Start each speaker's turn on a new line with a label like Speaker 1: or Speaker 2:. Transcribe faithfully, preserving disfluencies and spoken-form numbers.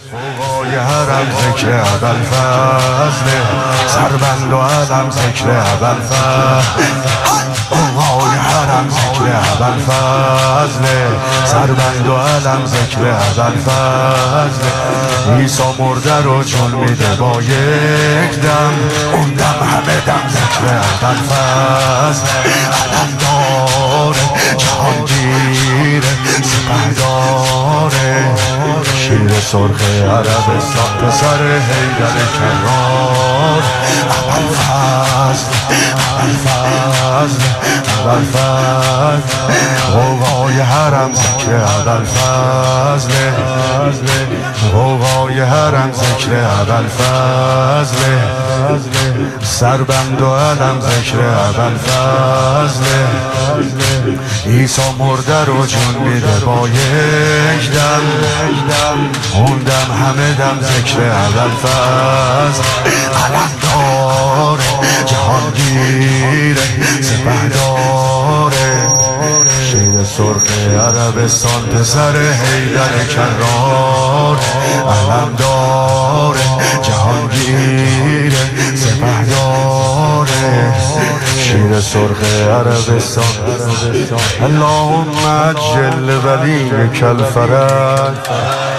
Speaker 1: فوقای حرم ذکر ابوالفضل، سربند و علم ذکر ابوالفضل. فوقای حرم ذکر ابوالفضل، سربند و علم ذکر ابوالفضل. عیسی مرده رو جون میده با یک دم، اون دم همه دم ذکر ابوالفضل. علم داره جهانگیره سپهداره، شیر سرخ عربستان پسر حیدر کرار. ابوالفضل ابوالفضل ابوالفضل، غوغای حرم ذکر ابوالفضل، غوغای حرم ذکر ابوالفضل. سربند و علم ذکر ابوالفضل. عیسی مرده رو جون میده با یک دم، اون دم همه دم ذکر ابوالفضل. علم داره جهانگیره سپهداره، شیر سرخ عربستان پسر حیدر کرار. علم داره جهانگیره سپهداره، شیر سرخ عربستان. اللهم عجل ولیک الفرج.